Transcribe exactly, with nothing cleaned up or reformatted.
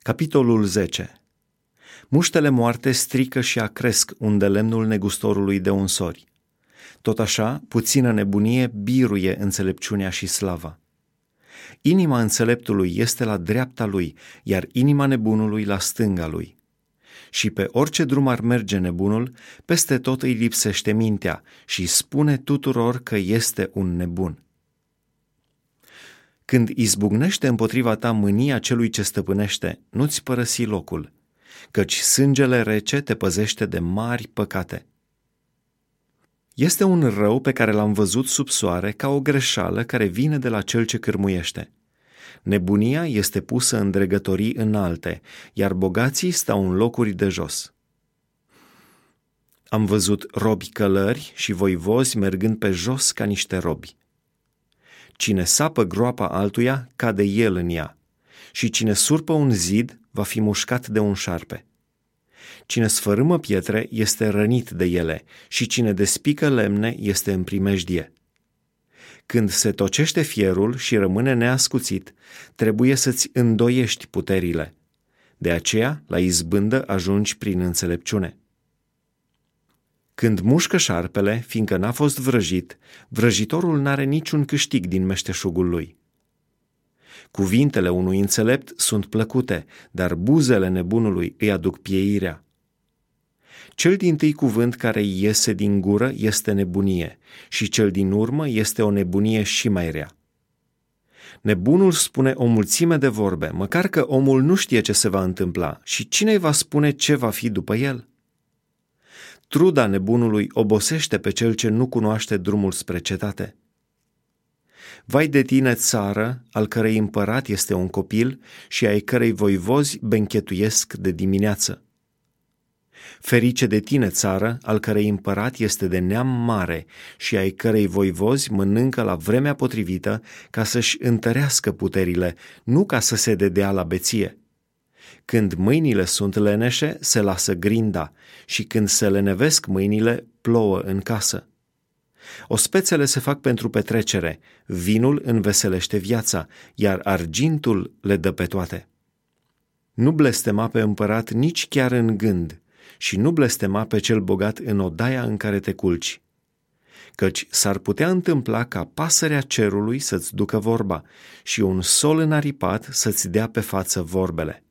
Capitolul zece. Muștele moarte strică și acresc unde lemnul negustorului de unsori. Tot așa, puțină nebunie biruie înțelepciunea și slava. Inima înțeleptului este la dreapta lui, iar inima nebunului la stânga lui. Și pe orice drum ar merge nebunul, peste tot îi lipsește mintea și spune tuturor că este un nebun. Când izbucnește împotriva ta mânia celui ce stăpânește, nu-ți părăsi locul, căci sângele rece te păzește de mari păcate. Este un rău pe care l-am văzut sub soare ca o greșeală care vine de la cel ce cârmuiește. Nebunia este pusă în dregătorii înalte, iar bogații stau în locuri de jos. Am văzut robi călări și voivozi mergând pe jos ca niște robi. Cine sapă groapa altuia, cade el în ea, și cine surpă un zid va fi mușcat de un șarpe. Cine sfărâmă pietre este rănit de ele și cine despică lemne este în primejdie. Când se tocește fierul și rămâne neascuțit, trebuie să-ți îndoiești puterile. De aceea, la izbândă ajungi prin înțelepciune. Când mușcă șarpele, fiindcă n-a fost vrăjit, vrăjitorul n-are niciun câștig din meșteșugul lui. Cuvintele unui înțelept sunt plăcute, dar buzele nebunului îi aduc pieirea. Cel dintâi cuvânt care iese din gură este nebunie și cel din urmă este o nebunie și mai rea. Nebunul spune o mulțime de vorbe, măcar că omul nu știe ce se va întâmpla și cine îi va spune ce va fi după el? Truda nebunului obosește pe cel ce nu cunoaște drumul spre cetate. Vai de tine, țară, al cărei împărat este un copil și ai cărei voivozi benchetuiesc de dimineață. Ferice de tine, țară, al cărei împărat este de neam mare și ai cărei voivozi mănâncă la vremea potrivită ca să-și întărească puterile, nu ca să se dedea la beție. Când mâinile sunt leneșe, se lasă grinda și când se lenevesc mâinile, plouă în casă. Ospețele se fac pentru petrecere, vinul înveselește viața, iar argintul le dă pe toate. Nu blestema pe împărat nici chiar în gând și nu blestema pe cel bogat în odaia în care te culci. Căci s-ar putea întâmpla ca pasărea cerului să-ți ducă vorba și un sol înaripat să-ți dea pe față vorbele.